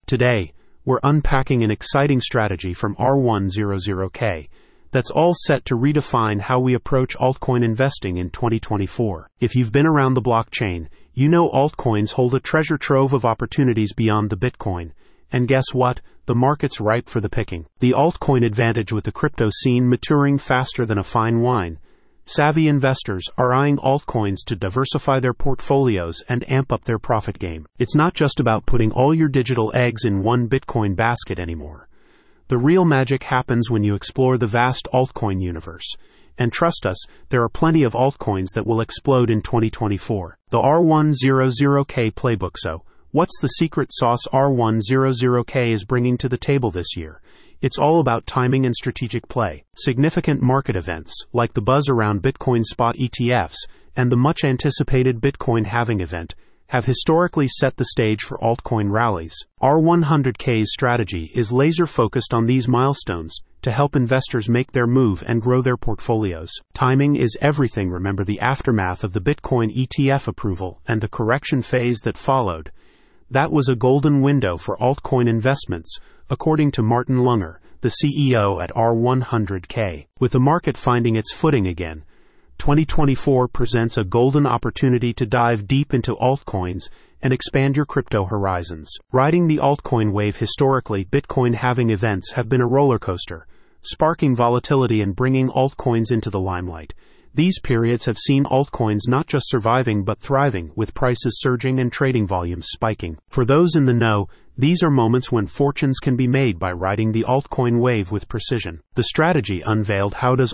Today, we're unpacking an exciting strategy from R100K that's all set to redefine how we approach altcoin investing in 2024. If you've been around the blockchain, you know altcoins hold a treasure trove of opportunities beyond the Bitcoin. And guess what? The market's ripe for the picking. The altcoin advantage with the crypto scene maturing faster than a fine wine. Savvy investors are eyeing altcoins to diversify their portfolios and amp up their profit game. It's not just about putting all your digital eggs in one Bitcoin basket anymore. The real magic happens when you explore the vast altcoin universe. And trust us, there are plenty of altcoins that will explode in 2024. The R100K playbook. So, what's the secret sauce R100K is bringing to the table this year? It's all about timing and strategic play. Significant market events, like the buzz around Bitcoin spot ETFs and the much-anticipated Bitcoin halving event, have historically set the stage for altcoin rallies. R100K's strategy is laser-focused on these milestones to help investors make their move and grow their portfolios. Timing is everything. Remember the aftermath of the Bitcoin ETF approval and the correction phase that followed. That was a golden window for altcoin investments, according to Martin Lunger, the CEO at R100K. With the market finding its footing again, 2024 presents a golden opportunity to dive deep into altcoins and expand your crypto horizons. Riding the altcoin wave. Historically, Bitcoin halving events have been a roller coaster, sparking volatility and bringing altcoins into the limelight. These periods have seen altcoins not just surviving but thriving, with prices surging and trading volumes spiking. For those in the know, these are moments when fortunes can be made by riding the altcoin wave with precision. The strategy unveiled. How does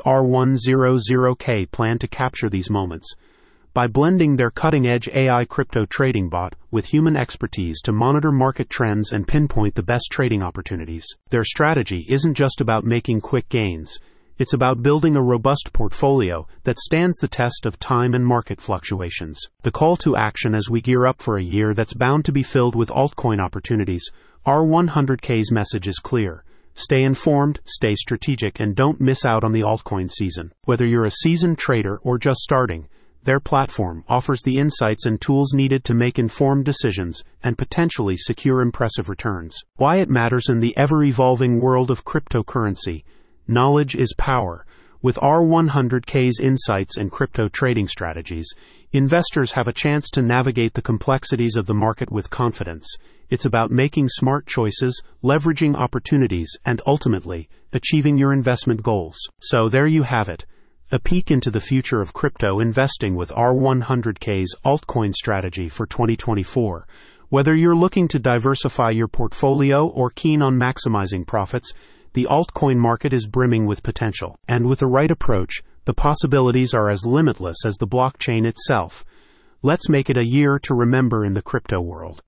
R100K plan to capture these moments? By blending their cutting-edge AI crypto trading bot with human expertise to monitor market trends and pinpoint the best trading opportunities. Their strategy isn't just about making quick gains. It's about building a robust portfolio that stands the test of time and market fluctuations. The call to action as we gear up for a year that's bound to be filled with altcoin opportunities. R100K's message is clear. Stay informed, stay strategic, and don't miss out on the altcoin season. Whether you're a seasoned trader or just starting, their platform offers the insights and tools needed to make informed decisions and potentially secure impressive returns. Why it matters in the ever-evolving world of cryptocurrency. Knowledge is power. With R100K's insights and crypto trading strategies, investors have a chance to navigate the complexities of the market with confidence. It's about making smart choices, leveraging opportunities, and ultimately, achieving your investment goals. So there you have it. A peek into the future of crypto investing with R100K's altcoin strategy for 2024. Whether you're looking to diversify your portfolio or keen on maximizing profits, the altcoin market is brimming with potential. And with the right approach, the possibilities are as limitless as the blockchain itself. Let's make it a year to remember in the crypto world.